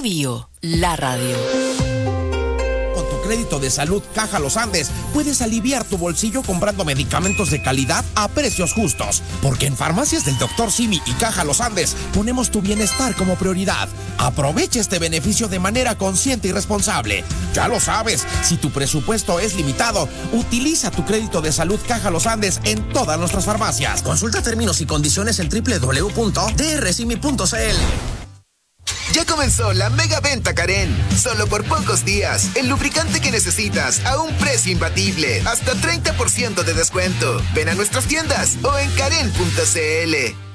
Bio, la radio. Con tu crédito de salud Caja Los Andes, puedes aliviar tu bolsillo comprando medicamentos de calidad a precios justos. Porque en Farmacias del Dr. Simi y Caja Los Andes ponemos tu bienestar como prioridad. Aprovecha este beneficio de manera consciente y responsable. Ya lo sabes, si tu presupuesto es limitado, utiliza tu crédito de salud Caja Los Andes en todas nuestras farmacias. Consulta términos y condiciones en www.drsimi.cl. Ya comenzó la mega venta Karen. Solo por pocos días, el lubricante que necesitas a un precio imbatible. Hasta 30% de descuento. Ven a nuestras tiendas o en karen.cl.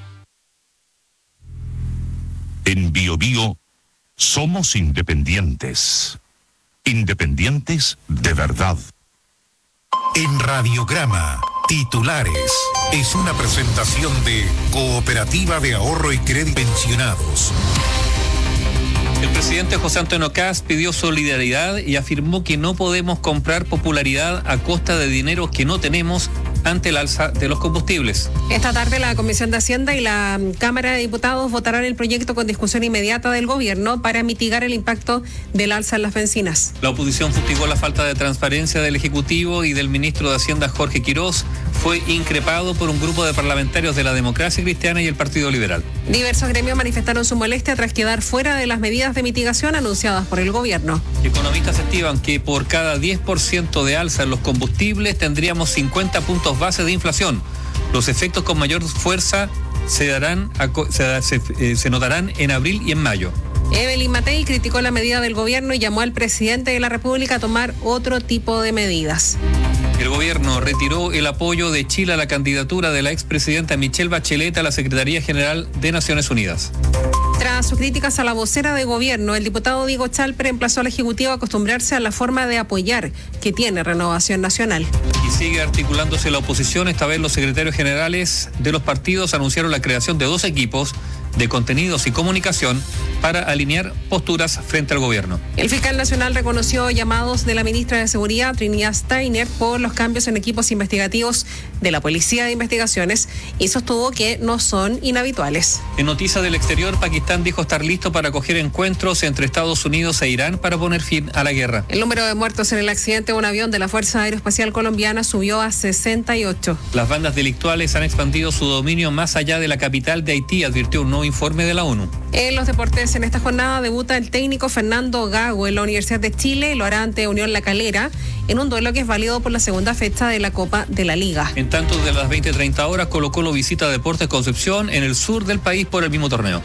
En Bio Bio somos independientes. Independientes de verdad. En Radiograma, titulares. Es una presentación de Cooperativa de Ahorro y Crédito Pensionados. El presidente José Antonio Kast pidió solidaridad y afirmó que no podemos comprar popularidad a costa de dinero que no tenemos ante el alza de los combustibles. Esta tarde la Comisión de Hacienda y la Cámara de Diputados votarán el proyecto con discusión inmediata del gobierno para mitigar el impacto del alza en las bencinas. La oposición fustigó la falta de transparencia del Ejecutivo y del ministro de Hacienda Jorge Quirós. Fue increpado por un grupo de parlamentarios de la Democracia Cristiana y el Partido Liberal. Diversos gremios manifestaron su molestia tras quedar fuera de las medidas de mitigación anunciadas por el gobierno. Economistas estiman que por cada 10% de alza en los combustibles tendríamos 50 puntos base de inflación. Los efectos con mayor fuerza se notarán en abril y en mayo. Evelyn Matei criticó la medida del gobierno y llamó al presidente de la República a tomar otro tipo de medidas. El gobierno retiró el apoyo de Chile a la candidatura de la expresidenta Michelle Bachelet a la Secretaría General de Naciones Unidas. Tras sus críticas a la vocera de gobierno, el diputado Diego Chalper emplazó al Ejecutivo a acostumbrarse a la forma de apoyar que tiene Renovación Nacional. Y sigue articulándose la oposición. Esta vez los secretarios generales de los partidos anunciaron la creación de 2 equipos de contenidos y comunicación para alinear posturas frente al gobierno. El fiscal nacional reconoció llamados de la ministra de Seguridad, Trinidad Steiner, por los cambios en equipos investigativos de la Policía de Investigaciones y sostuvo que no son inhabituales. En noticias del exterior, Pakistán dijo estar listo para acoger encuentros entre Estados Unidos e Irán para poner fin a la guerra. El número de muertos en el accidente de un avión de la Fuerza Aeroespacial Colombiana subió a 68. Las bandas delictuales han expandido su dominio más allá de la capital de Haití, advirtió un nuevo informe de la ONU. En los deportes, en esta jornada debuta el técnico Fernando Gago en la Universidad de Chile y lo hará ante Unión La Calera en un duelo que es válido por la segunda fecha de la Copa de la Liga. En tanto, de las 20:30 horas, Colo-Colo visita Deportes Concepción en el sur del país por el mismo torneo.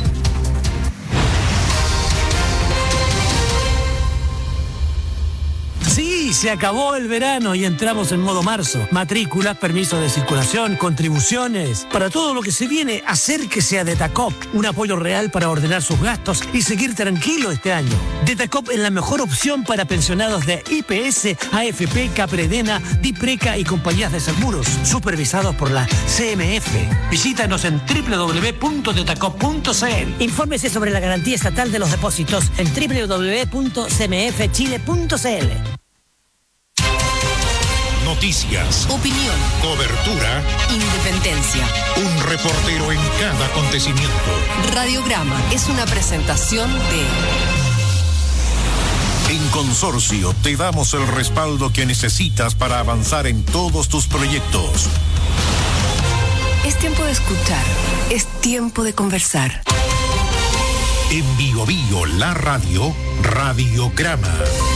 Sí, se acabó el verano y entramos en modo marzo. Matrículas, permisos de circulación, contribuciones. Para todo lo que se viene, acérquese a Detacop. Un apoyo real para ordenar sus gastos y seguir tranquilo este año. Detacop es la mejor opción para pensionados de IPS, AFP, Capredena, Dipreca y compañías de seguros, supervisados por la CMF. Visítanos en www.detacop.cl. Infórmese sobre la garantía estatal de los depósitos en www.cmfchile.cl. Noticias, Opinión, cobertura, independencia. un reportero en cada acontecimiento. Radiograma es una presentación de... En Consorcio te damos el respaldo que necesitas para avanzar en todos tus proyectos. Es tiempo de escuchar, es tiempo de conversar. En Bio Bio, la radio, Radiograma.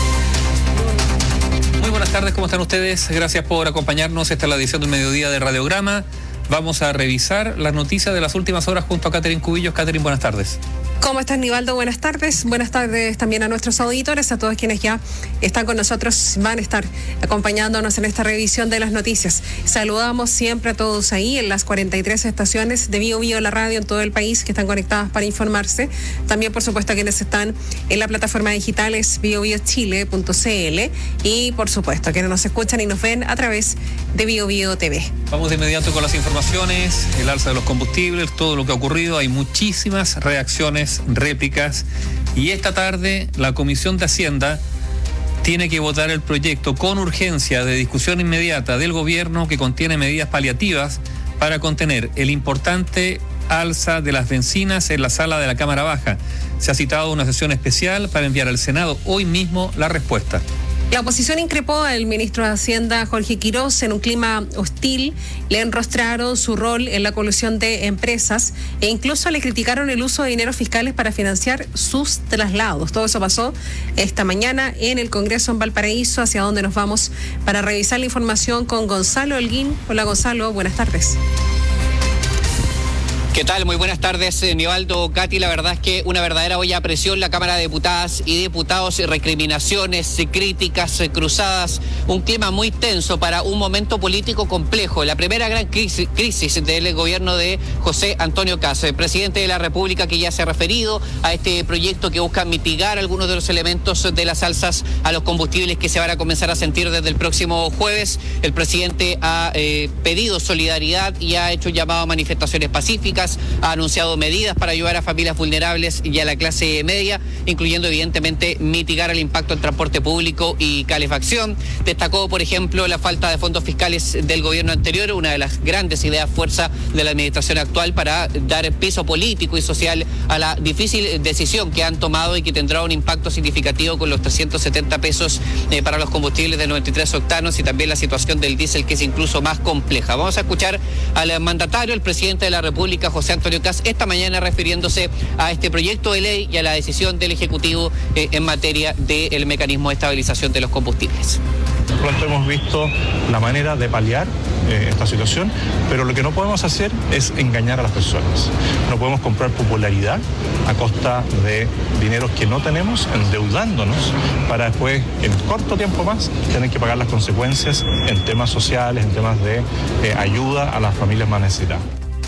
Muy buenas tardes, ¿cómo están ustedes? Gracias por acompañarnos. Esta es la edición del mediodía de Radiograma. Vamos a revisar las noticias de las últimas horas junto a Catherine Cubillos. Catherine, buenas tardes. ¿Cómo estás, Nivaldo? Buenas tardes. Buenas tardes también a nuestros auditores, a todos quienes ya están con nosotros, van a estar acompañándonos en esta revisión de las noticias. Saludamos siempre a todos ahí en las 43 estaciones de Bio Bio, la radio en todo el país que están conectadas para informarse. También, por supuesto, a quienes están en la plataforma digital es biobiochile.cl y, por supuesto, a quienes nos escuchan y nos ven a través de Bio Bio TV. Vamos de inmediato con las informaciones, el alza de los combustibles, todo lo que ha ocurrido. Hay muchísimas reacciones, réplicas, y esta tarde la Comisión de Hacienda tiene que votar el proyecto con urgencia de discusión inmediata del gobierno que contiene medidas paliativas para contener el importante alza de las bencinas en la sala de la Cámara Baja. Se ha citado una sesión especial para enviar al Senado hoy mismo la respuesta. La oposición increpó al ministro de Hacienda, Jorge Quirós, en un clima hostil. Le enrostraron su rol en la colusión de empresas e incluso le criticaron el uso de dineros fiscales para financiar sus traslados. Todo eso pasó esta mañana en el Congreso en Valparaíso, hacia donde nos vamos para revisar la información con Gonzalo Holguín. Hola Gonzalo, buenas tardes. ¿Qué tal? Muy buenas tardes, Nivaldo, Katy. La verdad es que una verdadera olla a presión la Cámara de Diputadas y Diputados, recriminaciones, críticas cruzadas, un clima muy tenso para un momento político complejo. La primera gran crisis del gobierno de José Antonio Kast, presidente de la República, que ya se ha referido a este proyecto que busca mitigar algunos de los elementos de las alzas a los combustibles que se van a comenzar a sentir desde el próximo jueves. El presidente ha pedido solidaridad y ha hecho llamado a manifestaciones pacíficas. Ha anunciado medidas para ayudar a familias vulnerables y a la clase media, incluyendo evidentemente mitigar el impacto en transporte público y calefacción. Destacó, por ejemplo, la falta de fondos fiscales del gobierno anterior, una de las grandes ideas fuerza de la administración actual para dar piso político y social a la difícil decisión que han tomado y que tendrá un impacto significativo con los 370 pesos para los combustibles de 93 octanos y también la situación del diésel, que es incluso más compleja. Vamos a escuchar al mandatario, el presidente de la República, José Antonio Kast, esta mañana refiriéndose a este proyecto de ley y a la decisión del Ejecutivo en materia del mecanismo de estabilización de los combustibles. Pronto hemos visto la manera de paliar esta situación, pero lo que no podemos hacer es engañar a las personas. No podemos comprar popularidad a costa de dineros que no tenemos, endeudándonos para después, en corto tiempo más, tener que pagar las consecuencias en temas sociales, en temas de ayuda a las familias más necesitadas.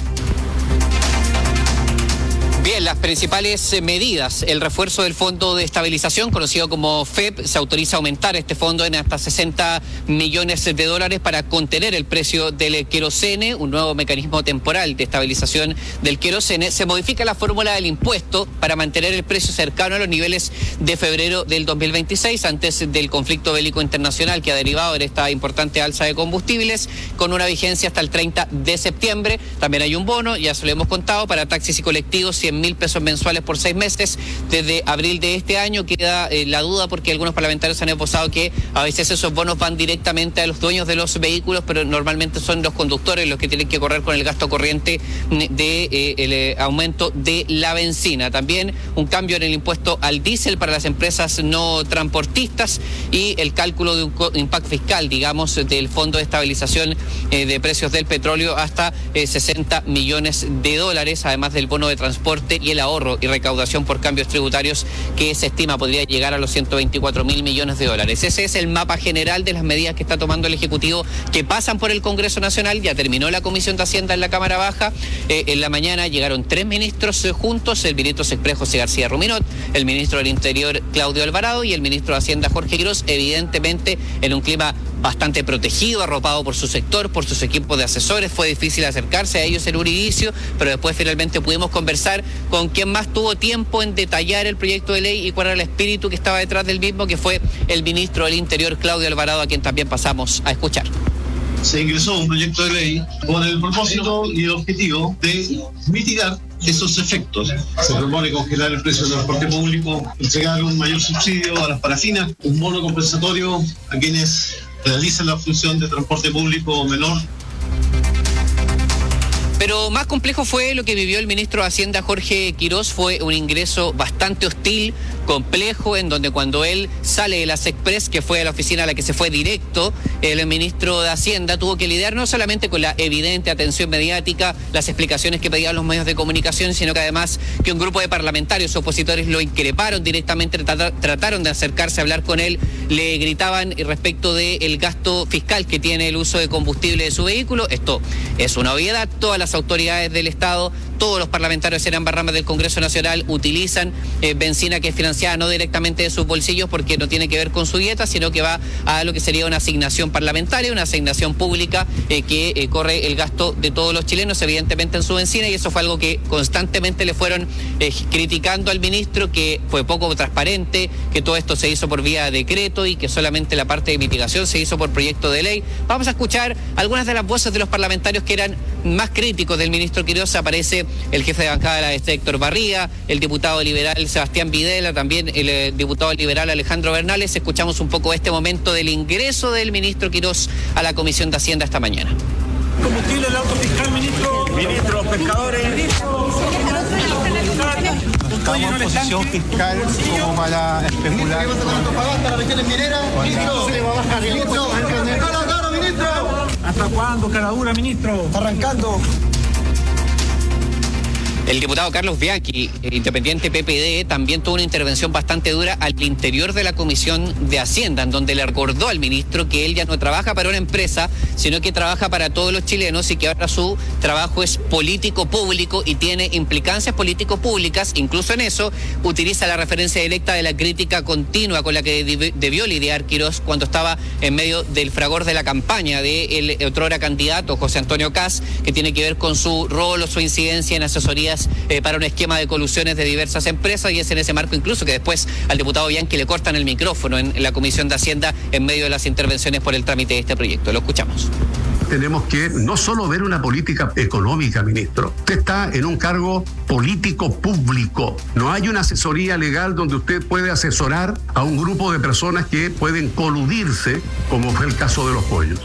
Bien, las principales medidas: el refuerzo del Fondo de Estabilización, conocido como FEP, se autoriza a aumentar este fondo en hasta 60 millones de dólares para contener el precio del querosene, un nuevo mecanismo temporal de estabilización del querosene. Se modifica la fórmula del impuesto para mantener el precio cercano a los niveles de febrero del 2026, antes del conflicto bélico internacional que ha derivado en esta importante alza de combustibles, con una vigencia hasta el 30 de septiembre. También hay un bono, ya se lo hemos contado, para taxis y colectivos, 100.000 pesos mensuales por 6 meses. Desde abril de este año queda la duda, porque algunos parlamentarios han esbozado que a veces esos bonos van directamente a los dueños de los vehículos, pero normalmente son los conductores los que tienen que correr con el gasto corriente de el aumento de la bencina. También un cambio en el impuesto al diésel para las empresas no transportistas y el cálculo de un impacto fiscal, digamos, del Fondo de Estabilización de Precios del Petróleo hasta 60 millones de dólares, además del bono de transporte y el ahorro y recaudación por cambios tributarios, que se estima podría llegar a los 124.000 millones de dólares. Ese es el mapa general de las medidas que está tomando el Ejecutivo, que pasan por el Congreso Nacional. Ya terminó la Comisión de Hacienda en la Cámara Baja. En la mañana llegaron 3 ministros juntos: el ministro Exprés José García Ruminot, el ministro del Interior Claudio Alvarado y el ministro de Hacienda Jorge Quirós, evidentemente en un clima bastante protegido, arropado por su sector, por sus equipos de asesores. Fue difícil acercarse a ellos en un inicio, pero después finalmente pudimos conversar con quien más tuvo tiempo en detallar el proyecto de ley y cuál era el espíritu que estaba detrás del mismo, que fue el ministro del Interior, Claudio Alvarado, a quien también pasamos a escuchar. Se ingresó un proyecto de ley con el propósito y el objetivo de mitigar esos efectos. Se propone congelar el precio del transporte público, entregar un mayor subsidio a las parafinas, un bono compensatorio a quienes realizan la función de transporte público menor. Pero más complejo fue lo que vivió el ministro de Hacienda, Jorge Quirós. Fue un ingreso bastante hostil, complejo, en donde cuando él sale de la SECPRES, que fue a la oficina a la que se fue directo, el ministro de Hacienda tuvo que lidiar no solamente con la evidente atención mediática, las explicaciones que pedían los medios de comunicación, sino que además que un grupo de parlamentarios opositores lo increparon directamente, trataron de acercarse a hablar con él, le gritaban respecto del gasto fiscal que tiene el uso de combustible de su vehículo. Esto es una obviedad. Todas las autoridades del Estado, todos los parlamentarios en ambas ramas del Congreso Nacional utilizan bencina que es financiada no directamente de sus bolsillos, porque no tiene que ver con su dieta, sino que va a lo que sería una asignación parlamentaria, una asignación pública que corre el gasto de todos los chilenos, evidentemente, en su bencina, y eso fue algo que constantemente le fueron criticando al ministro, que fue poco transparente, que todo esto se hizo por vía de decreto y que solamente la parte de mitigación se hizo por proyecto de ley. Vamos a escuchar algunas de las voces de los parlamentarios que eran más críticos del ministro Quirós. Aparece el jefe de bancada de la Héctor Barría, el diputado liberal Sebastián Videla, también el diputado liberal Alejandro Bernales. Escuchamos un poco este momento del ingreso del ministro Quirós a la Comisión de Hacienda esta mañana. Combustible, el auto fiscal, ministro. Ministro, pescadores. Buscamos posición fiscal como para especular. ¿Hasta cuándo, caradura, ministro? Arrancando. El diputado Carlos Bianchi, independiente PPD, también tuvo una intervención bastante dura al interior de la Comisión de Hacienda, en donde le recordó al ministro que él ya no trabaja para una empresa, sino que trabaja para todos los chilenos y que ahora su trabajo es político público y tiene implicancias político públicas. Incluso en eso utiliza la referencia directa de la crítica continua con la que debió lidiar Quirós cuando estaba en medio del fragor de la campaña del otrora candidato José Antonio Kast, que tiene que ver con su rol o su incidencia en asesorías para un esquema de colusiones de diversas empresas, y es en ese marco incluso que después al diputado Bianchi le cortan el micrófono en la Comisión de Hacienda en medio de las intervenciones por el trámite de este proyecto. Lo escuchamos. Tenemos que no solo ver una política económica, ministro. Usted está en un cargo político público. No hay una asesoría legal donde usted puede asesorar a un grupo de personas que pueden coludirse, como fue el caso de los pollos.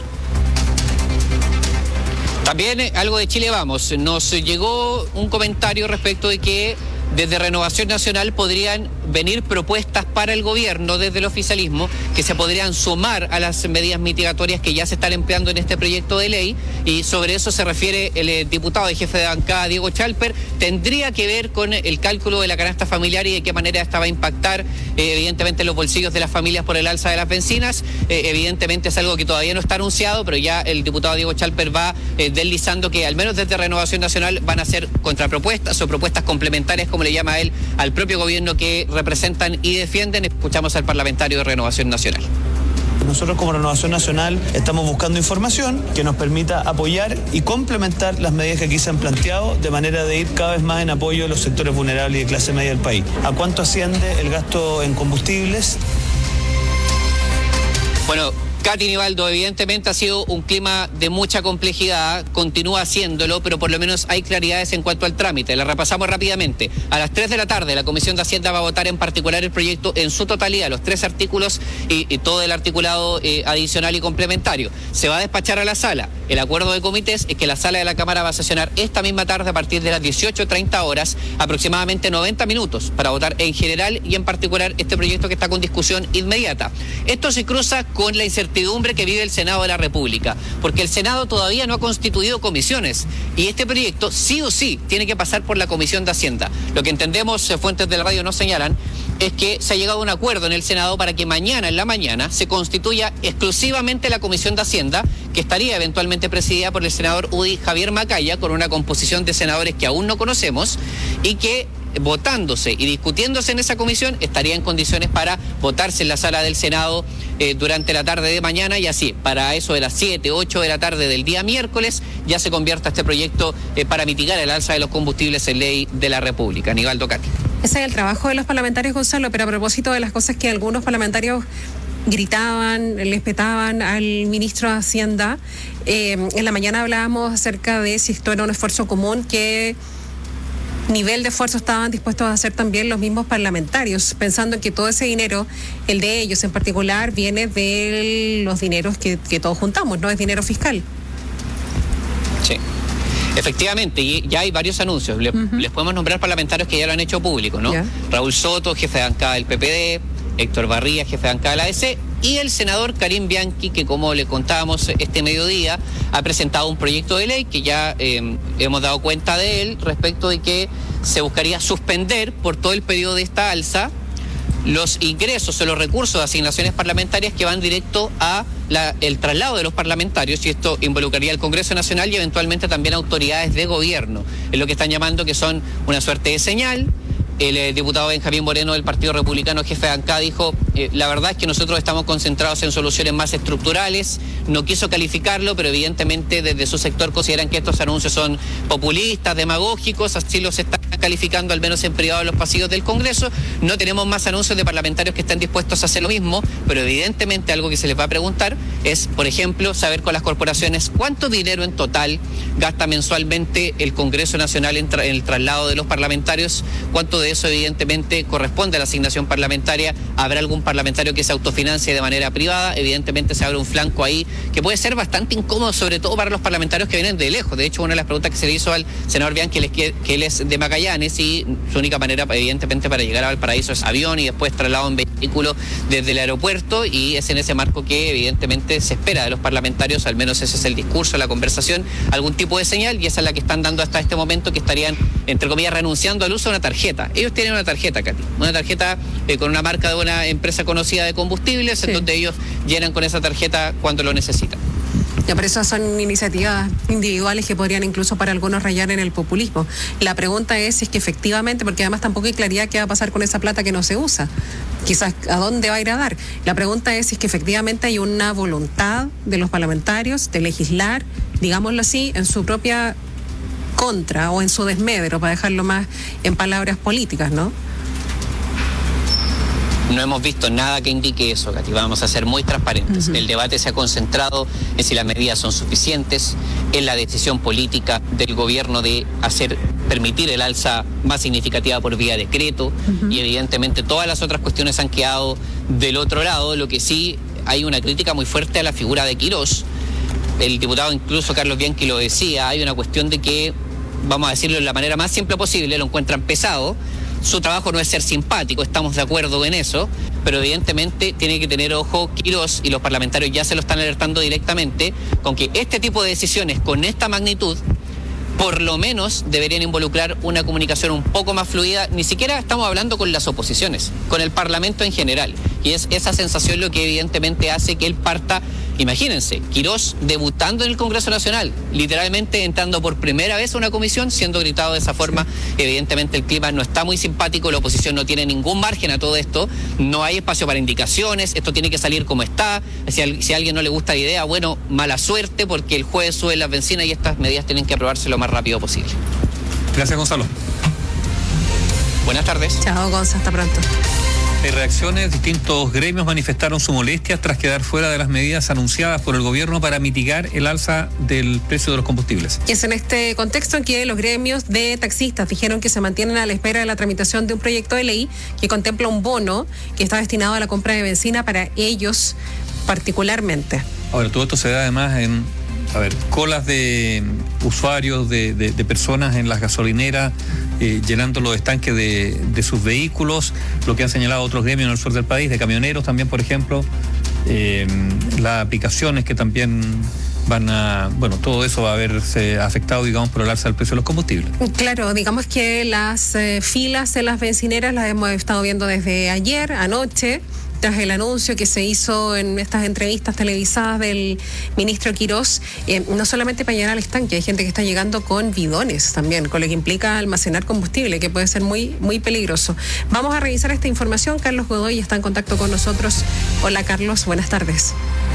También algo de Chile Vamos. Nos llegó un comentario respecto de que desde Renovación Nacional podrían venir propuestas para el gobierno desde el oficialismo que se podrían sumar a las medidas mitigatorias que ya se están empleando en este proyecto de ley, y sobre eso se refiere el diputado y jefe de bancada Diego Chalper. Tendría que ver con el cálculo de la canasta familiar y de qué manera esta va a impactar evidentemente los bolsillos de las familias por el alza de las bencinas. Evidentemente es algo que todavía no está anunciado, pero ya el diputado Diego Chalper va deslizando que al menos desde Renovación Nacional van a hacer contrapropuestas o propuestas complementarias, como le llama él, al propio gobierno que representan y defienden. Escuchamos al parlamentario de Renovación Nacional. Nosotros como Renovación Nacional estamos buscando información que nos permita apoyar y complementar las medidas que aquí se han planteado, de manera de ir cada vez más en apoyo de los sectores vulnerables y de clase media del país. ¿A cuánto asciende el gasto en combustibles? Bueno, Katy Nivaldo, evidentemente ha sido un clima de mucha complejidad, continúa haciéndolo, pero por lo menos hay claridades en cuanto al trámite. La repasamos rápidamente. A las 3 de la tarde la Comisión de Hacienda va a votar en particular el proyecto en su totalidad, los 3 artículos y todo el articulado adicional y complementario. Se va a despachar a la sala. El acuerdo de comités es que la sala de la Cámara va a sesionar esta misma tarde a partir de las 18:30 horas, aproximadamente 90 minutos, para votar en general y en particular este proyecto que está con discusión inmediata. Esto se cruza con la incertidumbre que vive el Senado de la República, porque el Senado todavía no ha constituido comisiones y este proyecto sí o sí tiene que pasar por la Comisión de Hacienda. Lo que entendemos, fuentes de la radio nos señalan, es que se ha llegado a un acuerdo en el Senado para que mañana en la mañana se constituya exclusivamente la Comisión de Hacienda, que estaría eventualmente presidida por el senador UDI Javier Macaya, con una composición de senadores que aún no conocemos, y que votándose y discutiéndose en esa comisión estaría en condiciones para votarse en la sala del Senado durante la tarde de mañana, y así para eso de las 7, 8 de la tarde del día miércoles ya se convierta este proyecto para mitigar el alza de los combustibles en ley de la República. Nivaldo, Katy. Ese es el trabajo de los parlamentarios, Gonzalo, pero a propósito de las cosas que algunos parlamentarios gritaban, les petaban al ministro de Hacienda, en la mañana hablábamos acerca de si esto era un esfuerzo común, qué nivel de esfuerzo estaban dispuestos a hacer también los mismos parlamentarios, pensando en que todo ese dinero, el de ellos en particular, viene de los dineros que todos juntamos, no es dinero fiscal. Sí. Efectivamente, y ya hay varios anuncios. Les podemos nombrar parlamentarios que ya lo han hecho público, ¿no? Yeah. Raúl Soto, jefe de bancada del PPD, Héctor Barría, jefe de bancada de la ADC, y el senador Karim Bianchi, que como le contábamos este mediodía, ha presentado un proyecto de ley que ya hemos dado cuenta de él, respecto de que se buscaría suspender por todo el periodo de esta alza los ingresos o los recursos de asignaciones parlamentarias que van directo a el traslado de los parlamentarios, y esto involucraría al Congreso Nacional y eventualmente también autoridades de gobierno. Es lo que están llamando que son una suerte de señal. El diputado Benjamín Moreno del Partido Republicano, jefe de bancada, dijo, la verdad es que nosotros estamos concentrados en soluciones más estructurales. No quiso calificarlo, pero evidentemente desde su sector consideran que estos anuncios son populistas, demagógicos, así los están calificando, al menos en privado, en los pasillos del Congreso. No tenemos más anuncios de parlamentarios que estén dispuestos a hacer lo mismo, pero evidentemente algo que se les va a preguntar es, por ejemplo, saber con las corporaciones cuánto dinero en total gasta mensualmente el Congreso Nacional en el traslado de los parlamentarios, cuánto de eso evidentemente corresponde a la asignación parlamentaria. ¿Habrá algún parlamentario que se autofinancie de manera privada? Evidentemente se abre un flanco ahí que puede ser bastante incómodo, sobre todo para los parlamentarios que vienen de lejos. De hecho, una de las preguntas que se le hizo al senador Bianchi, que él es de Magallanes y su única manera evidentemente para llegar a Valparaíso es avión y después traslado en vehículo desde el aeropuerto, y es en ese marco que evidentemente se espera de los parlamentarios, al menos ese es el discurso, la conversación, algún tipo de señal, y esa es la que están dando hasta este momento, que estarían, entre comillas, renunciando al uso de una tarjeta. Ellos tienen una tarjeta, Katy, una tarjeta con una marca de una empresa conocida de combustibles, sí, en donde ellos llenan con esa tarjeta cuando lo necesitan. Ya, pero esas son iniciativas individuales que podrían incluso para algunos rayar en el populismo. La pregunta es si es que efectivamente, porque además tampoco hay claridad qué va a pasar con esa plata que no se usa. Quizás a dónde va a ir a dar. La pregunta es si es que efectivamente hay una voluntad de los parlamentarios de legislar, digámoslo así, en su propia contra o en su desmedro, para dejarlo más en palabras políticas, ¿no? No hemos visto nada que indique eso, Katy. Vamos a ser muy transparentes. El debate se ha concentrado en si las medidas son suficientes, en la decisión política del gobierno de permitir el alza más significativa por vía decreto, y evidentemente todas las otras cuestiones han quedado del otro lado. Lo que sí, hay una crítica muy fuerte a la figura de Quirós. El diputado incluso Carlos Bianchi lo decía, hay una cuestión de que, vamos a decirlo de la manera más simple posible, lo encuentran pesado. Su trabajo no es ser simpático, estamos de acuerdo en eso, pero evidentemente tiene que tener ojo Quirós, y los parlamentarios ya se lo están alertando directamente, con que este tipo de decisiones con esta magnitud por lo menos deberían involucrar una comunicación un poco más fluida. Ni siquiera estamos hablando con las oposiciones, con el Parlamento en general. Y es esa sensación lo que evidentemente hace que él parta. Imagínense, Quirós debutando en el Congreso Nacional, literalmente entrando por primera vez a una comisión, siendo gritado de esa forma. Evidentemente el clima no está muy simpático, la oposición no tiene ningún margen a todo esto, no hay espacio para indicaciones, esto tiene que salir como está. Si a alguien no le gusta la idea, bueno, mala suerte, porque el jueves suben las bencinas y estas medidas tienen que aprobarse lo más rápido posible. Gracias, Gonzalo. Buenas tardes. Chao, Gonzalo, hasta pronto. Hay reacciones, distintos gremios manifestaron su molestia tras quedar fuera de las medidas anunciadas por el gobierno para mitigar el alza del precio de los combustibles. Y es en este contexto en que los gremios de taxistas dijeron que se mantienen a la espera de la tramitación de un proyecto de ley que contempla un bono que está destinado a la compra de benzina para ellos particularmente. Ahora, todo esto se da además en colas de usuarios, de personas en las gasolineras, llenando los estanques de sus vehículos, lo que han señalado otros gremios en el sur del país, de camioneros también, por ejemplo, las aplicaciones que también van a, todo eso va a verse afectado, digamos, por el alza del precio de los combustibles. Claro, digamos que las filas en las bencineras las hemos estado viendo desde ayer, anoche, tras el anuncio que se hizo en estas entrevistas televisadas del ministro Quirós, no solamente para llegar al estanque, hay gente que está llegando con bidones también, con lo que implica almacenar combustible, que puede ser muy, muy peligroso. Vamos a revisar esta información. Carlos Godoy está en contacto con nosotros. Hola, Carlos, buenas tardes.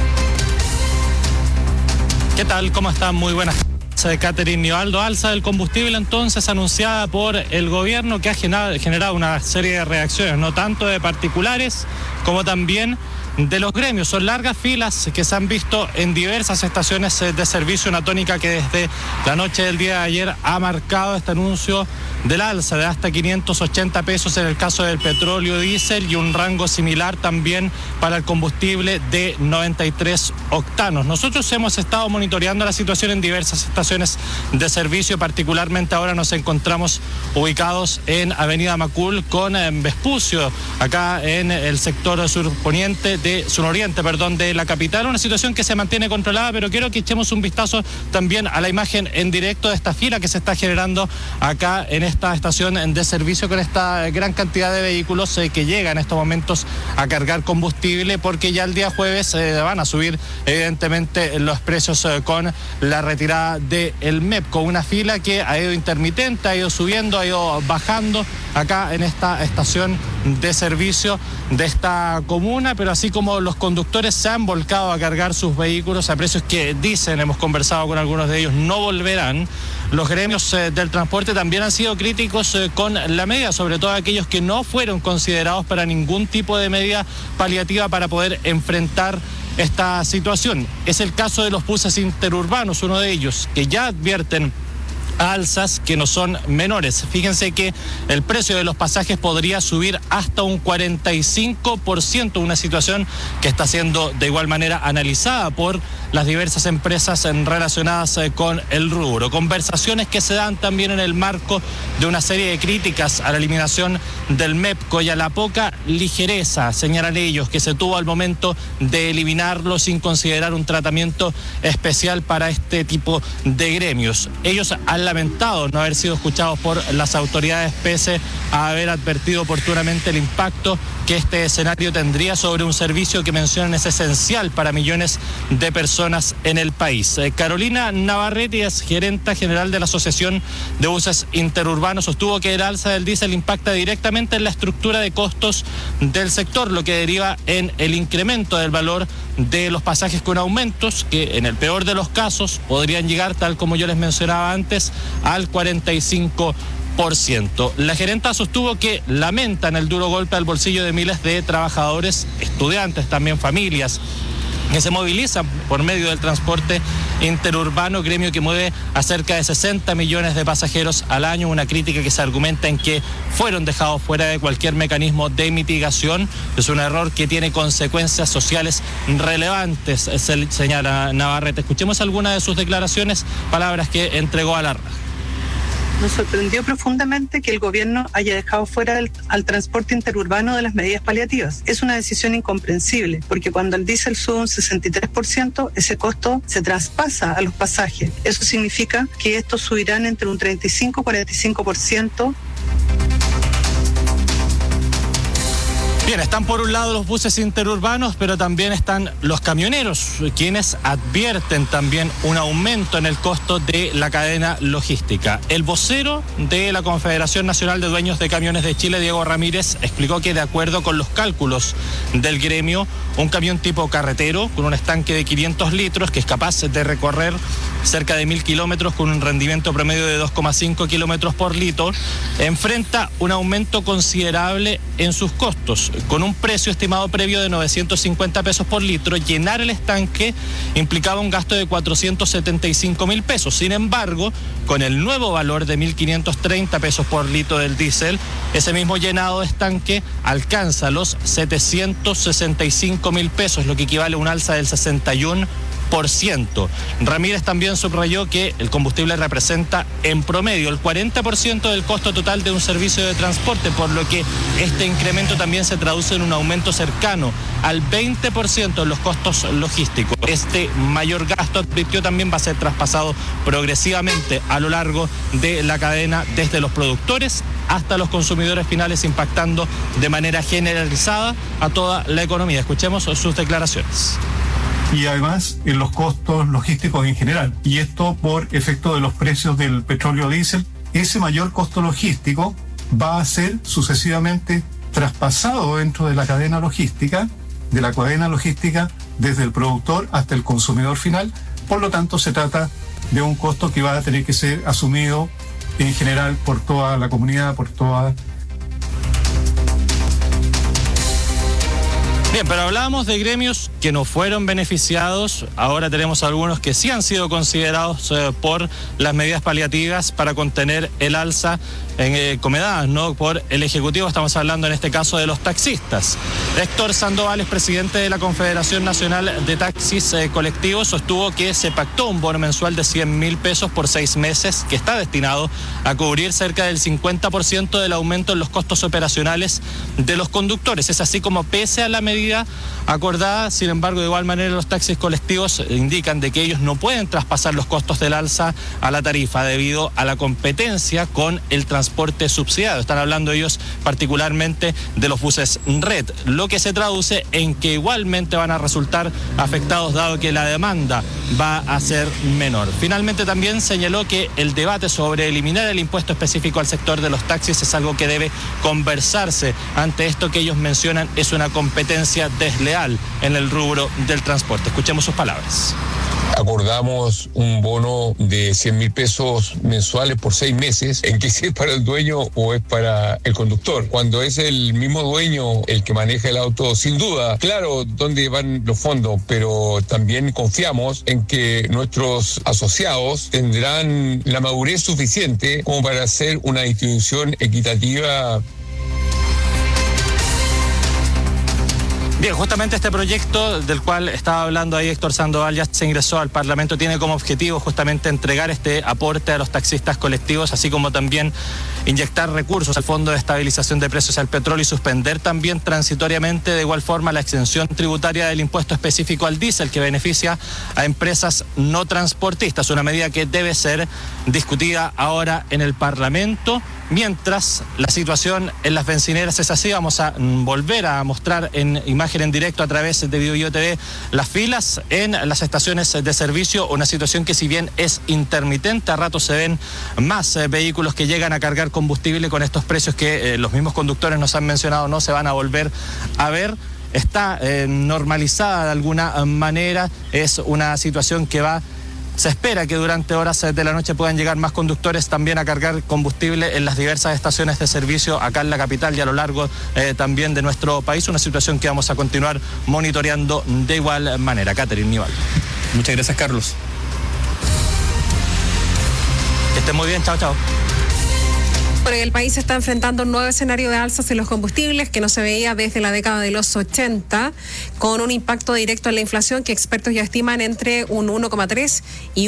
¿Qué tal? ¿Cómo están? Muy buenas tardes. Catherine Nivaldo, alza del combustible entonces anunciada por el gobierno, que ha generado una serie de reacciones, no tanto de particulares como también de los gremios. Son largas filas que se han visto en diversas estaciones de servicio, una tónica que desde la noche del día de ayer ha marcado este anuncio del alza de hasta 580 pesos en el caso del petróleo diésel, y un rango similar también para el combustible de 93 octanos. Nosotros hemos estado monitoreando la situación en diversas estaciones de servicio, particularmente ahora nos encontramos ubicados en Avenida Macul con Vespucio, acá en el sector suroriente de la capital, una situación que se mantiene controlada, pero quiero que echemos un vistazo también a la imagen en directo de esta fila que se está generando acá en esta estación de servicio, con esta gran cantidad de vehículos que llegan en estos momentos a cargar combustible, porque ya el día jueves van a subir evidentemente los precios con la retirada del MEP, con una fila que ha ido intermitente, ha ido subiendo, ha ido bajando acá en esta estación de servicio de esta comuna, pero así como los conductores se han volcado a cargar sus vehículos a precios que dicen, hemos conversado con algunos de ellos, no volverán, los gremios del transporte también han sido críticos con la medida, sobre todo aquellos que no fueron considerados para ningún tipo de medida paliativa para poder enfrentar esta situación. Es el caso de los buses interurbanos, uno de ellos, que ya advierten alzas que no son menores. Fíjense que el precio de los pasajes podría subir hasta un 45%, una situación que está siendo de igual manera analizada por las diversas empresas relacionadas con el rubro. Conversaciones que se dan también en el marco de una serie de críticas a la eliminación del MEPCO y a la poca ligereza, señalan ellos, que se tuvo al momento de eliminarlo sin considerar un tratamiento especial para este tipo de gremios. Ellos han lamentado no haber sido escuchados por las autoridades pese a haber advertido oportunamente el impacto que este escenario tendría sobre un servicio que mencionan es esencial para millones de personas en el país. Carolina Navarrete es gerenta general de la Asociación de Buses Interurbanos. Sostuvo que el alza del diésel impacta directamente en la estructura de costos del sector, lo que deriva en el incremento del valor de los pasajes con aumentos que en el peor de los casos podrían llegar, tal como yo les mencionaba antes, al 45%. La gerenta sostuvo que lamentan el duro golpe al bolsillo de miles de trabajadores, estudiantes, también familias, que se movilizan por medio del transporte interurbano, gremio que mueve a cerca de 60 millones de pasajeros al año, una crítica que se argumenta en que fueron dejados fuera de cualquier mecanismo de mitigación. Es un error que tiene consecuencias sociales relevantes, señala Navarrete. Escuchemos algunas de sus declaraciones, palabras que entregó a la RAJ. Nos sorprendió profundamente que el gobierno haya dejado fuera al transporte interurbano de las medidas paliativas. Es una decisión incomprensible, porque cuando el diésel sube un 63%, ese costo se traspasa a los pasajes. Eso significa que estos subirán entre un 35 y 45%. Bien, están por un lado los buses interurbanos, pero también están los camioneros, quienes advierten también un aumento en el costo de la cadena logística. El vocero de la Confederación Nacional de Dueños de Camiones de Chile, Diego Ramírez, explicó que de acuerdo con los cálculos del gremio, un camión tipo carretero con un estanque de 500 litros que es capaz de recorrer cerca de 1.000 kilómetros con un rendimiento promedio de 2,5 kilómetros por litro, enfrenta un aumento considerable en sus costos. Con un precio estimado previo de 950 pesos por litro, llenar el estanque implicaba un gasto de 475.000 pesos. Sin embargo, con el nuevo valor de 1.530 pesos por litro del diésel, ese mismo llenado de estanque alcanza los 765.000 pesos, lo que equivale a un alza del 61%. Ramírez también subrayó que el combustible representa en promedio el 40% del costo total de un servicio de transporte, por lo que este incremento también se traduce en un aumento cercano al 20% en los costos logísticos. Este mayor gasto, advirtió, también va a ser traspasado progresivamente a lo largo de la cadena, desde los productores hasta los consumidores finales, impactando de manera generalizada a toda la economía. Escuchemos sus declaraciones. Y además en los costos logísticos en general. Y esto por efecto de los precios del petróleo diésel. Ese mayor costo logístico va a ser sucesivamente traspasado dentro de la cadena logística, desde el productor hasta el consumidor final. Por lo tanto, se trata de un costo que va a tener que ser asumido en general por toda la comunidad, por toda. Bien, pero hablábamos de gremios que no fueron beneficiados. Ahora tenemos algunos que sí han sido considerados por las medidas paliativas para contener el alza encomendadas, ¿no?, por el Ejecutivo. Estamos hablando en este caso de los taxistas. Héctor Sandoval, presidente de la Confederación Nacional de Taxis Colectivos, sostuvo que se pactó un bono mensual de 100.000 pesos por 6 meses que está destinado a cubrir cerca del 50% del aumento en los costos operacionales de los conductores. Es así como, pese a la medida medida acordada. Sin embargo, de igual manera, los taxis colectivos indican de que ellos no pueden traspasar los costos del alza a la tarifa debido a la competencia con el transporte subsidiado. Están hablando ellos particularmente de los buses red, lo que se traduce en que igualmente van a resultar afectados dado que la demanda va a ser menor. Finalmente también señaló que el debate sobre eliminar el impuesto específico al sector de los taxis es algo que debe conversarse. Ante esto que ellos mencionan es una competencia desleal en el rubro del transporte. Escuchemos sus palabras. Acordamos un bono de 100.000 pesos mensuales por 6 meses, en que si es para el dueño o es para el conductor. Cuando es el mismo dueño el que maneja el auto, sin duda, claro, dónde van los fondos, pero también confiamos en que nuestros asociados tendrán la madurez suficiente como para hacer una distribución equitativa. Bien, justamente este proyecto del cual estaba hablando ahí Héctor Sandoval ya se ingresó al Parlamento, tiene como objetivo justamente entregar este aporte a los taxistas colectivos, así como también inyectar recursos al Fondo de Estabilización de Precios al Petróleo y suspender también transitoriamente de igual forma la exención tributaria del impuesto específico al diésel que beneficia a empresas no transportistas, una medida que debe ser discutida ahora en el Parlamento. Mientras la situación en las bencineras es así, vamos a volver a mostrar en imagen en directo a través de BioBio TV las filas en las estaciones de servicio, una situación que si bien es intermitente, a ratos se ven más vehículos que llegan a cargar combustible con estos precios que los mismos conductores nos han mencionado no se van a volver a ver. Está normalizada de alguna manera, es una situación que se espera que durante horas de la noche puedan llegar más conductores también a cargar combustible en las diversas estaciones de servicio acá en la capital y a lo largo también de nuestro país, una situación que vamos a continuar monitoreando de igual manera. Catherine Nival. Muchas gracias, Carlos. Que estén muy bien, chao, chao. Bueno, el país está enfrentando un nuevo escenario de alzas en los combustibles que no se veía desde la década de los 80, con un impacto directo en la inflación que expertos ya estiman entre un 1,3 y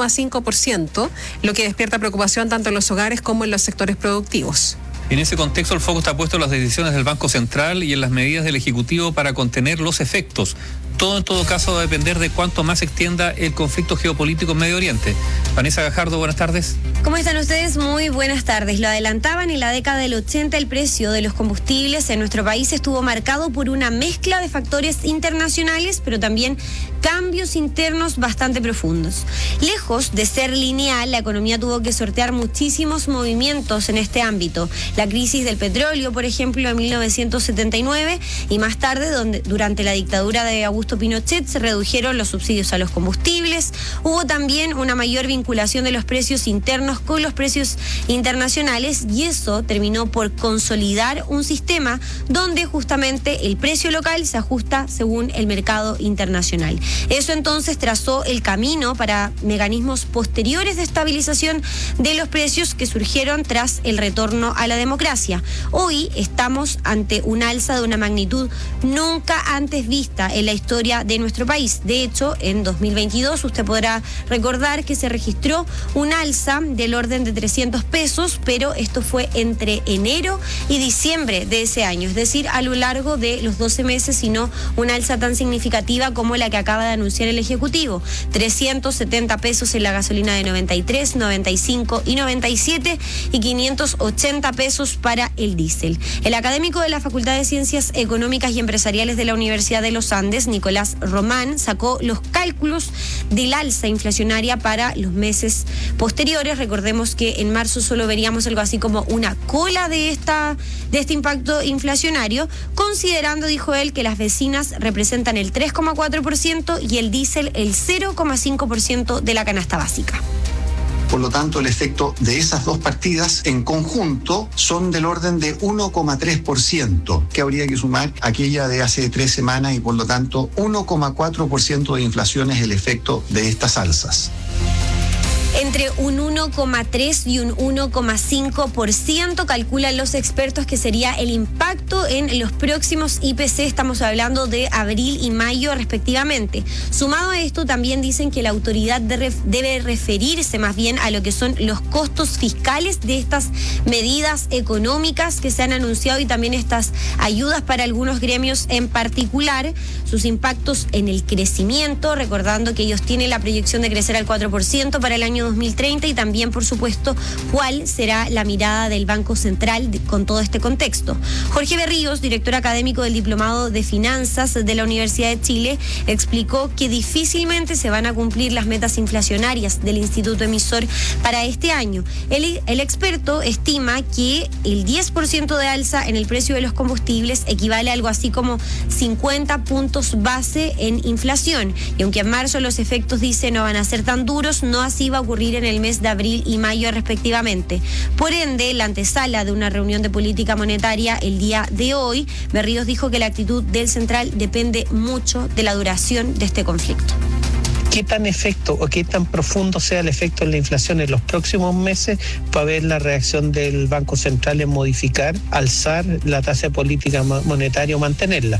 1,5%, lo que despierta preocupación tanto en los hogares como en los sectores productivos. En ese contexto, el foco está puesto en las decisiones del Banco Central y en las medidas del Ejecutivo para contener los efectos. Todo en todo caso va a depender de cuánto más se extienda el conflicto geopolítico en Medio Oriente. Vanessa Gajardo, buenas tardes. ¿Cómo están ustedes? Muy buenas tardes. Lo adelantaban, en la década del 80 el precio de los combustibles en nuestro país estuvo marcado por una mezcla de factores internacionales, pero también cambios internos bastante profundos. Lejos de ser lineal, la economía tuvo que sortear muchísimos movimientos en este ámbito. La crisis del petróleo, por ejemplo, en 1979 y más tarde, durante la dictadura de Augusto Pinochet, se redujeron los subsidios a los combustibles. Hubo también una mayor vinculación de los precios internos con los precios internacionales y eso terminó por consolidar un sistema donde justamente el precio local se ajusta según el mercado internacional. Eso entonces trazó el camino para mecanismos posteriores de estabilización de los precios que surgieron tras el retorno a la democracia. Hoy estamos ante un alza de una magnitud nunca antes vista en la historia de nuestro país. De hecho, en 2022 usted podrá recordar que se registró un alza del orden de 300 pesos, pero esto fue entre enero y diciembre de ese año, es decir, a lo largo de los 12 meses, y no una alza tan significativa como la que acaba de anunciar el Ejecutivo. 370 pesos en la gasolina de 93, 95 y 97 y 580 pesos para el diésel. El académico de la Facultad de Ciencias Económicas y Empresariales de la Universidad de los Andes, Nicolás Román, sacó los cálculos del alza inflacionaria para los meses posteriores. Recordemos que en marzo solo veríamos algo así como una cola de este impacto inflacionario, considerando, dijo él, que las bencinas representan el 3,4% y el diésel el 0,5% de la canasta básica. Por lo tanto, el efecto de esas dos partidas en conjunto son del orden de 1,3%, que habría que sumar aquella de hace 3 semanas, y por lo tanto 1,4% de inflación es el efecto de estas alzas. Entre un 1,3 y un 1,5% calculan los expertos que sería el impacto en los próximos IPC, estamos hablando de abril y mayo respectivamente. Sumado a esto, también dicen que la autoridad debe referirse más bien a lo que son los costos fiscales de estas medidas económicas que se han anunciado y también estas ayudas para algunos gremios en particular, sus impactos en el crecimiento, recordando que ellos tienen la proyección de crecer al 4% para el año 2030 y también, por supuesto, cuál será la mirada del Banco Central con todo este contexto. Jorge Berríos, director académico del Diplomado de Finanzas de la Universidad de Chile, explicó que difícilmente se van a cumplir las metas inflacionarias del Instituto Emisor para este año. El experto estima que el 10% de alza en el precio de los combustibles equivale a algo así como 50 puntos base en inflación. Y aunque en marzo los efectos, dice, no van a ser tan duros, no así va a ocurrir en el mes de abril y mayo respectivamente. Por ende, la antesala de una reunión de política monetaria el día de hoy, Berríos dijo que la actitud del central depende mucho de la duración de este conflicto. ¿Qué tan efecto o qué tan profundo sea el efecto en la inflación en los próximos meses para ver la reacción del Banco Central en modificar, alzar la tasa de política monetaria o mantenerla?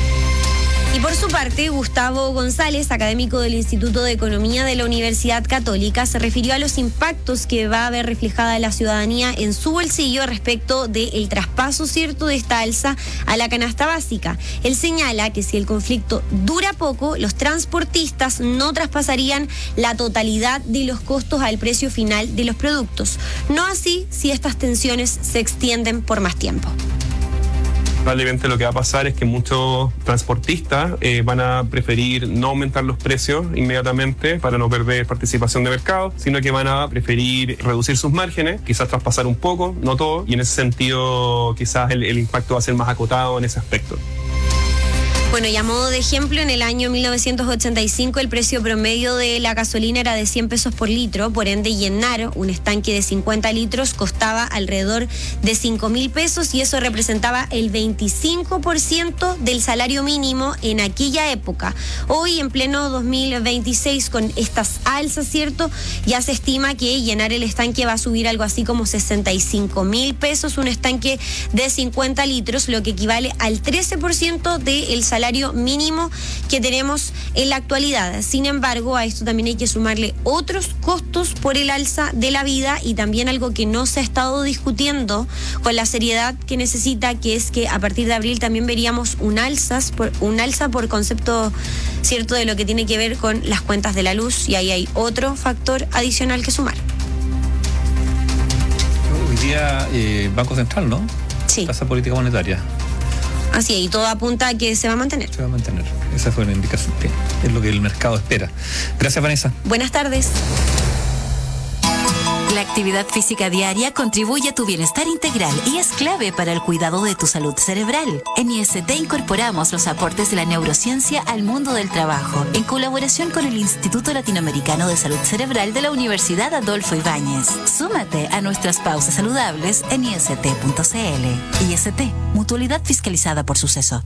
Y por su parte, Gustavo González, académico del Instituto de Economía de la Universidad Católica, se refirió a los impactos que va a ver reflejada la ciudadanía en su bolsillo respecto del traspaso, ¿cierto?, de esta alza a la canasta básica. Él señala que si el conflicto dura poco, los transportistas no traspasarían la totalidad de los costos al precio final de los productos. No así si estas tensiones se extienden por más tiempo. Probablemente lo que va a pasar es que muchos transportistas van a preferir no aumentar los precios inmediatamente para no perder participación de mercado, sino que van a preferir reducir sus márgenes, quizás traspasar un poco, no todo, y en ese sentido quizás el impacto va a ser más acotado en ese aspecto. Bueno, y a modo de ejemplo, en el año 1985 el precio promedio de la gasolina era de 100 pesos por litro, por ende llenar un estanque de 50 litros costaba alrededor de 5.000 pesos y eso representaba el 25% del salario mínimo en aquella época. Hoy, en pleno 2026, con estas alzas, ¿cierto?, ya se estima que llenar el estanque va a subir algo así como 65.000 pesos, un estanque de 50 litros, lo que equivale al 13% del salario mínimo que tenemos en la actualidad. Sin embargo, a esto también hay que sumarle otros costos por el alza de la vida y también algo que no se ha estado discutiendo con la seriedad que necesita, que es que a partir de abril también veríamos un alza por concepto, cierto, de lo que tiene que ver con las cuentas de la luz, y ahí hay otro factor adicional que sumar. Hoy día Banco Central, ¿no? Sí. Tasa política monetaria. Así es, y todo apunta a que se va a mantener. Se va a mantener. Esa fue una indicación que es lo que el mercado espera. Gracias, Vanessa. Buenas tardes. La actividad física diaria contribuye a tu bienestar integral y es clave para el cuidado de tu salud cerebral. En IST incorporamos los aportes de la neurociencia al mundo del trabajo, en colaboración con el Instituto Latinoamericano de Salud Cerebral de la Universidad Adolfo Ibáñez. Súmate a nuestras pausas saludables en ist.cl. IST, mutualidad fiscalizada por Suceso.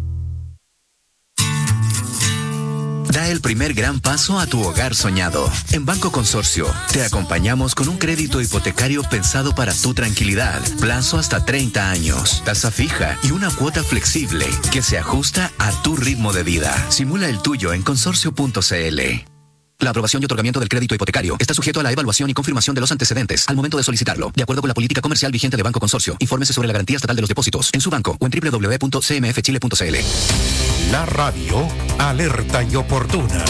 Da el primer gran paso a tu hogar soñado. En Banco Consorcio, te acompañamos con un crédito hipotecario pensado para tu tranquilidad. Plazo hasta 30 años, tasa fija y una cuota flexible que se ajusta a tu ritmo de vida. Simula el tuyo en consorcio.cl. La aprobación y otorgamiento del crédito hipotecario está sujeto a la evaluación y confirmación de los antecedentes al momento de solicitarlo, de acuerdo con la política comercial vigente de Banco Consorcio. Infórmese sobre la garantía estatal de los depósitos en su banco o en www.cmfchile.cl. La radio alerta y oportuna.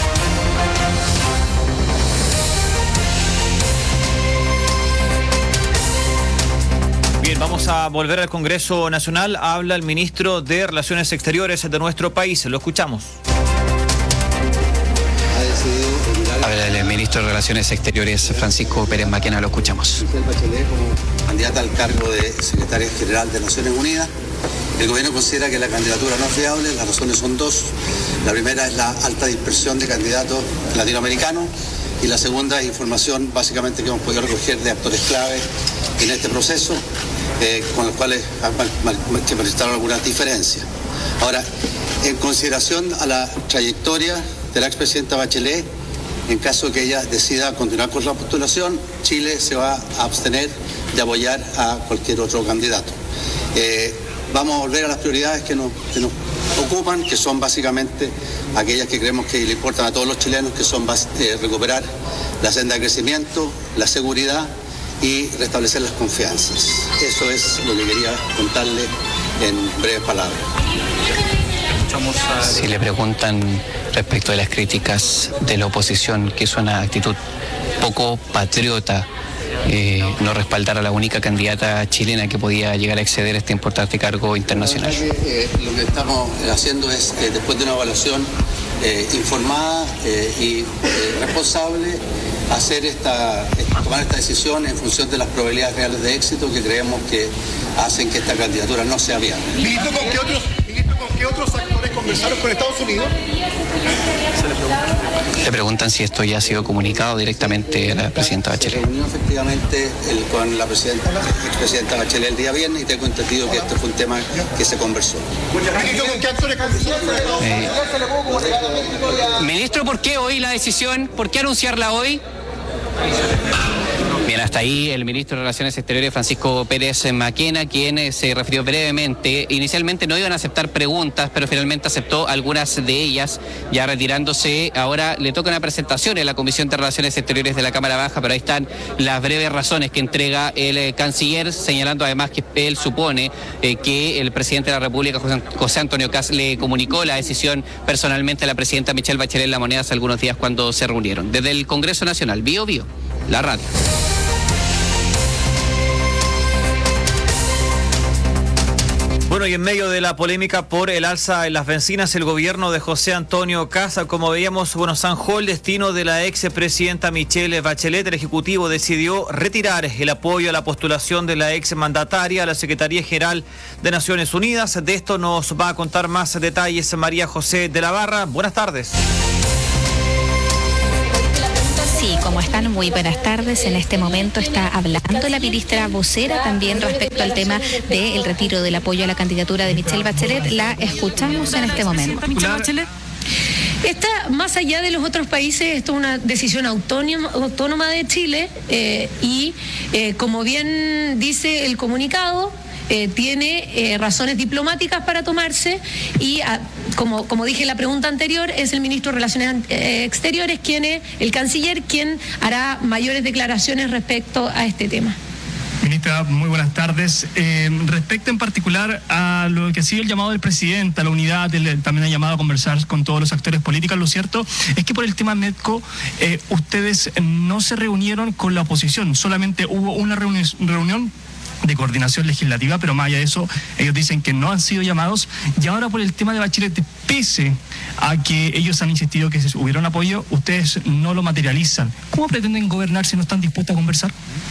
Bien, vamos a volver al Congreso Nacional. Habla el ministro de Relaciones Exteriores de nuestro país. Lo escuchamos. Habla el ministro de Relaciones Exteriores, Francisco Pérez Maquena, lo escuchamos. Bachelet como candidata al cargo de secretaria general de Naciones Unidas. El gobierno considera que la candidatura no es viable. Las razones son dos. La primera es la alta dispersión de candidatos latinoamericanos y la segunda es información básicamente que hemos podido recoger de actores clave en este proceso, con los cuales se presentaron algunas diferencias. Ahora, en consideración a la trayectoria de la expresidenta Bachelet, En caso que ella decida continuar con la postulación, Chile se va a abstener de apoyar a cualquier otro candidato. Vamos a volver a las prioridades que nos ocupan, que son básicamente aquellas que creemos que le importan a todos los chilenos, que son recuperar la senda de crecimiento, la seguridad y restablecer las confianzas. Eso es lo que quería contarle en breves palabras. Si le preguntan respecto de las críticas de la oposición, que es una actitud poco patriota, no respaldar a la única candidata chilena que podía llegar a acceder a este importante cargo internacional. Lo que estamos haciendo es, después de una evaluación informada y responsable, tomar esta decisión en función de las probabilidades reales de éxito que creemos que hacen que esta candidatura no sea viable. Ministro, ¿con qué otros actores conversaron con Estados Unidos? Le preguntan si esto ya ha sido comunicado directamente a la presidenta Bachelet. Se reunió efectivamente con la expresidenta Bachelet el día viernes y tengo entendido que esto fue un tema que se conversó. ¿Con qué actores conversaron? Ministro, ¿por qué hoy la decisión? ¿Por qué anunciarla hoy? Bien, hasta ahí el ministro de Relaciones Exteriores, Francisco Pérez Maquena, quien se refirió brevemente. Inicialmente no iban a aceptar preguntas, pero finalmente aceptó algunas de ellas, ya retirándose. Ahora le toca una presentación en la Comisión de Relaciones Exteriores de la Cámara Baja, pero ahí están las breves razones que entrega el canciller, señalando además que él supone que el presidente de la República, José Antonio Kast, le comunicó la decisión personalmente a la presidenta Michelle Bachelet en La Moneda hace algunos días cuando se reunieron. Desde el Congreso Nacional, Bio, la radio. Bueno, y en medio de la polémica por el alza en las bencinas, el gobierno de José Antonio Kast, como veíamos, zanjó el destino de la expresidenta Michelle Bachelet. El Ejecutivo decidió retirar el apoyo a la postulación de la exmandataria a la Secretaría General de Naciones Unidas. De esto nos va a contar más detalles María José de la Barra. Buenas tardes. Sí, ¿cómo están? Muy buenas tardes. En este momento está hablando la ministra vocera también respecto al tema del retiro del apoyo a la candidatura de Michelle Bachelet. La escuchamos en este momento. Esta, más allá de los otros países, esto es una decisión autónoma de Chile y como bien dice el comunicado, tiene razones diplomáticas para tomarse y como dije en la pregunta anterior, es el ministro de Relaciones Exteriores el canciller quien hará mayores declaraciones respecto a este tema. Ministra, muy buenas tardes. Respecto en particular a lo que ha sido el llamado del presidente, a la unidad, también ha llamado a conversar con todos los actores políticos, lo cierto es que por el tema Medco ustedes no se reunieron con la oposición, solamente hubo una reunión de coordinación legislativa, pero más allá de eso, ellos dicen que no han sido llamados, y ahora por el tema de Bachelet, pese a que ellos han insistido que hubiera un apoyo, ustedes no lo materializan. ¿Cómo pretenden gobernar si no están dispuestos a conversar?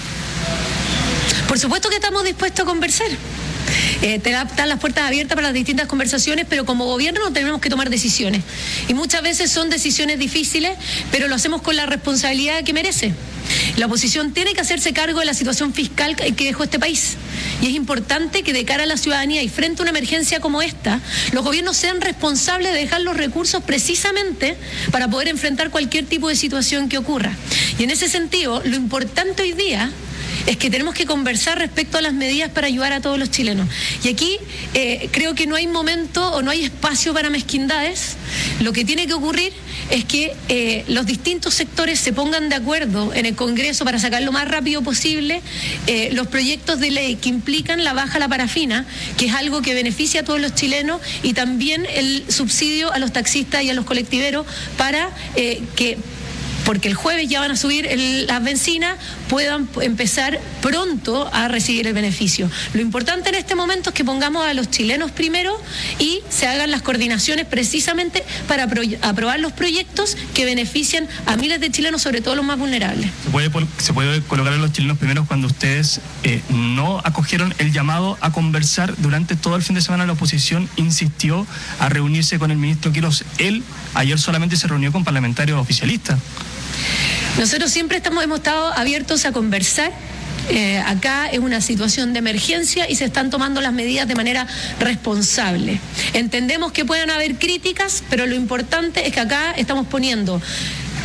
Por supuesto que estamos dispuestos a conversar. Están las puertas abiertas para las distintas conversaciones, pero como gobierno tenemos que tomar decisiones. Y muchas veces son decisiones difíciles, pero lo hacemos con la responsabilidad que merece. La oposición tiene que hacerse cargo de la situación fiscal que dejó este país. Y es importante que de cara a la ciudadanía y frente a una emergencia como esta, los gobiernos sean responsables de dejar los recursos precisamente para poder enfrentar cualquier tipo de situación que ocurra. Y en ese sentido, lo importante hoy día es que tenemos que conversar respecto a las medidas para ayudar a todos los chilenos. Y aquí creo que no hay momento o no hay espacio para mezquindades. Lo que tiene que ocurrir es que los distintos sectores se pongan de acuerdo en el Congreso para sacar lo más rápido posible los proyectos de ley que implican la baja a la parafina, que es algo que beneficia a todos los chilenos, y también el subsidio a los taxistas y a los colectiveros para porque el jueves ya van a subir las bencinas, puedan empezar pronto a recibir el beneficio. Lo importante en este momento es que pongamos a los chilenos primero y se hagan las coordinaciones precisamente para aprobar los proyectos que benefician a miles de chilenos, sobre todo los más vulnerables. ¿Se puede colocar a los chilenos primero cuando ustedes no acogieron el llamado a conversar? Durante todo el fin de semana la oposición insistió a reunirse con el ministro Quirós. Él ayer solamente se reunió con parlamentarios oficialistas. Nosotros siempre hemos estado abiertos a conversar. Acá es una situación de emergencia y se están tomando las medidas de manera responsable. Entendemos que puedan haber críticas, pero lo importante es que acá estamos poniendo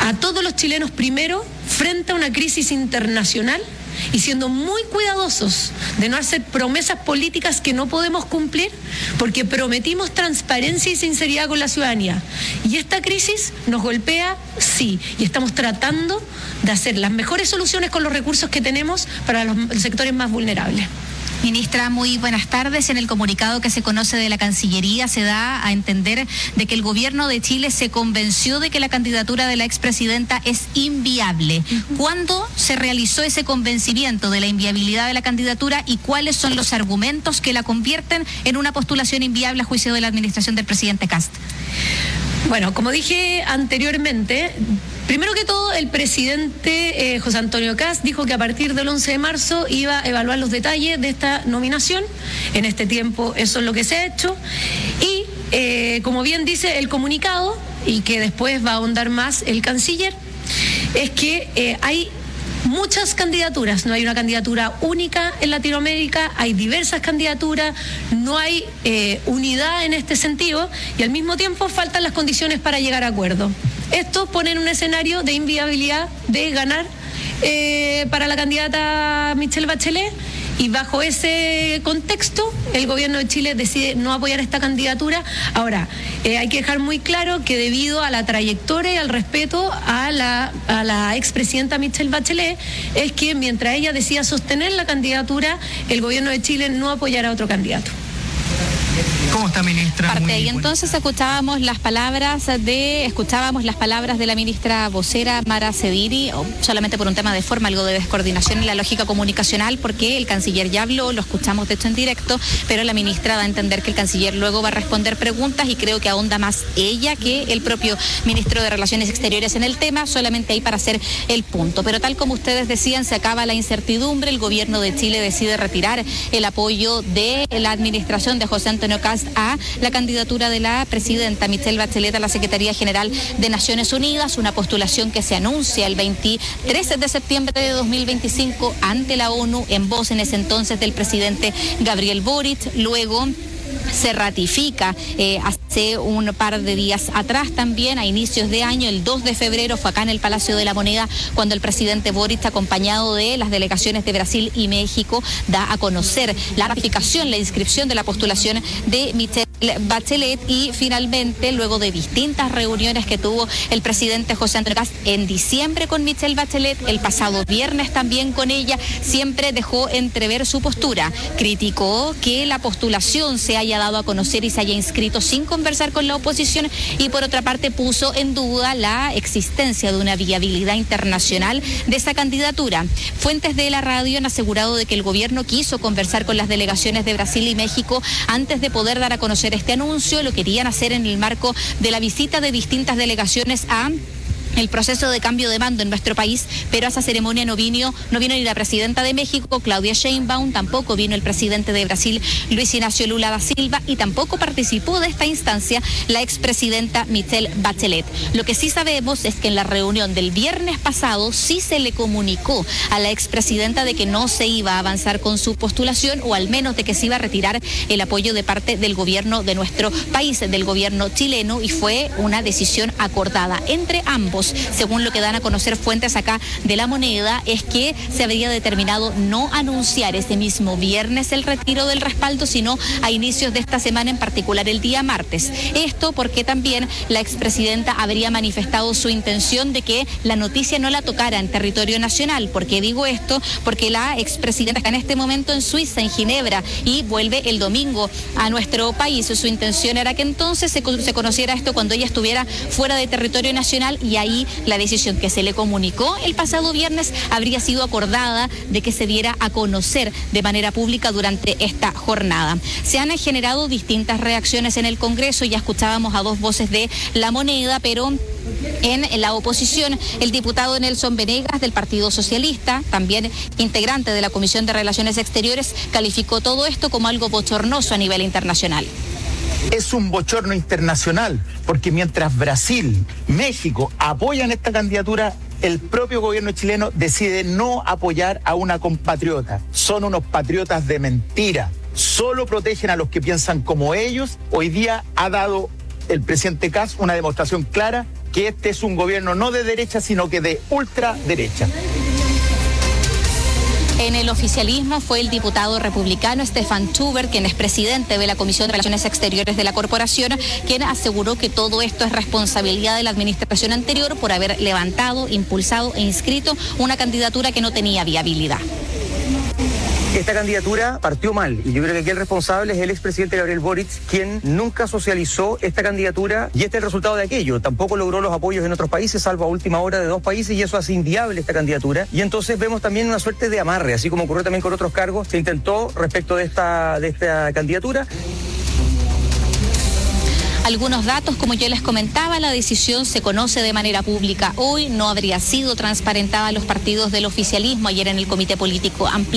a todos los chilenos primero frente a una crisis internacional y siendo muy cuidadosos de no hacer promesas políticas que no podemos cumplir, porque prometimos transparencia y sinceridad con la ciudadanía. Y esta crisis nos golpea, sí, y estamos tratando de hacer las mejores soluciones con los recursos que tenemos para los sectores más vulnerables. Ministra, muy buenas tardes. En el comunicado que se conoce de la Cancillería se da a entender de que el gobierno de Chile se convenció de que la candidatura de la expresidenta es inviable. ¿Cuándo se realizó ese convencimiento de la inviabilidad de la candidatura y cuáles son los argumentos que la convierten en una postulación inviable a juicio de la administración del presidente Kast? Bueno, como dije anteriormente, primero que todo, el presidente José Antonio Kast dijo que a partir del 11 de marzo iba a evaluar los detalles de esta nominación. En este tiempo eso es lo que se ha hecho. Y como bien dice el comunicado, y que después va a ahondar más el canciller, es que hay muchas candidaturas, no hay una candidatura única en Latinoamérica, hay diversas candidaturas, no hay unidad en este sentido y al mismo tiempo faltan las condiciones para llegar a acuerdo. Esto pone en un escenario de inviabilidad de ganar para la candidata Michelle Bachelet. Y bajo ese contexto, el gobierno de Chile decide no apoyar esta candidatura. Ahora, hay que dejar muy claro que debido a la trayectoria y al respeto a la expresidenta Michelle Bachelet, es que mientras ella decida sostener la candidatura, el gobierno de Chile no apoyará a otro candidato. ¿Cómo está, ministra? Parte ahí entonces escuchábamos las palabras de la ministra vocera Mara Sediri, solamente por un tema de forma, algo de descoordinación en la lógica comunicacional, porque el canciller ya habló, lo escuchamos de hecho en directo, pero la ministra da a entender que el canciller luego va a responder preguntas y creo que ahonda más ella que el propio ministro de Relaciones Exteriores en el tema, solamente ahí para hacer el punto. Pero tal como ustedes decían, se acaba la incertidumbre, el gobierno de Chile decide retirar el apoyo de la administración de José Antonio Kast a la candidatura de la presidenta Michelle Bachelet a la Secretaría General de Naciones Unidas, una postulación que se anuncia el 23 de septiembre de 2025 ante la ONU en voz en ese entonces del presidente Gabriel Boric. Luego se ratifica hace un par de días atrás también, a inicios de año, el 2 de febrero, fue acá en el Palacio de la Moneda, cuando el presidente Boric, acompañado de las delegaciones de Brasil y México, da a conocer la ratificación, la inscripción de la postulación de Michelle Bachelet. Y finalmente, luego de distintas reuniones que tuvo el presidente José Antonio Kast en diciembre con Michelle Bachelet, el pasado viernes también con ella, siempre dejó entrever su postura. Criticó que la postulación se haya dado a conocer y se haya inscrito sin conversar con la oposición, y por otra parte puso en duda la existencia de una viabilidad internacional de esa candidatura. Fuentes de la radio han asegurado de que el gobierno quiso conversar con las delegaciones de Brasil y México antes de poder dar a conocer este anuncio. Lo querían hacer en el marco de la visita de distintas delegaciones a el proceso de cambio de mando en nuestro país, pero a esa ceremonia no vino ni la presidenta de México, Claudia Sheinbaum, tampoco vino el presidente de Brasil, Luis Ignacio Lula da Silva, y tampoco participó de esta instancia la expresidenta Michelle Bachelet. Lo que sí sabemos es que en la reunión del viernes pasado sí se le comunicó a la expresidenta de que no se iba a avanzar con su postulación, o al menos de que se iba a retirar el apoyo de parte del gobierno de nuestro país, del gobierno chileno, y fue una decisión acordada entre ambos. Según lo que dan a conocer fuentes acá de La Moneda, es que se habría determinado no anunciar ese mismo viernes el retiro del respaldo, sino a inicios de esta semana, en particular el día martes. Esto porque también la expresidenta habría manifestado su intención de que la noticia no la tocara en territorio nacional. ¿Por qué digo esto? Porque la expresidenta está en este momento en Suiza, en Ginebra, y vuelve el domingo a nuestro país. Su intención era que entonces se conociera esto cuando ella estuviera fuera de territorio nacional, y ahí la decisión que se le comunicó el pasado viernes habría sido acordada de que se diera a conocer de manera pública durante esta jornada. Se han generado distintas reacciones en el Congreso, ya escuchábamos a dos voces de La Moneda, pero en la oposición, el diputado Nelson Venegas del Partido Socialista, también integrante de la Comisión de Relaciones Exteriores, calificó todo esto como algo bochornoso a nivel internacional. Es un bochorno internacional, porque mientras Brasil, México apoyan esta candidatura, el propio gobierno chileno decide no apoyar a una compatriota. Son unos patriotas de mentira. Solo protegen a los que piensan como ellos. Hoy día ha dado el presidente Kast una demostración clara que este es un gobierno no de derecha, sino que de ultraderecha. En el oficialismo fue el diputado republicano Stefan Schubert, quien es presidente de la Comisión de Relaciones Exteriores de la corporación, quien aseguró que todo esto es responsabilidad de la administración anterior por haber levantado, impulsado e inscrito una candidatura que no tenía viabilidad. Esta candidatura partió mal y yo creo que aquí el responsable es el expresidente Gabriel Boric, quien nunca socializó esta candidatura y este es el resultado de aquello. Tampoco logró los apoyos en otros países, salvo a última hora de 2 países, y eso hace inviable esta candidatura. Y entonces vemos también una suerte de amarre, así como ocurrió también con otros cargos. Se intentó respecto de esta candidatura. Algunos datos, como yo les comentaba, la decisión se conoce de manera pública hoy, no habría sido transparentada a los partidos del oficialismo ayer en el Comité Político Amplio.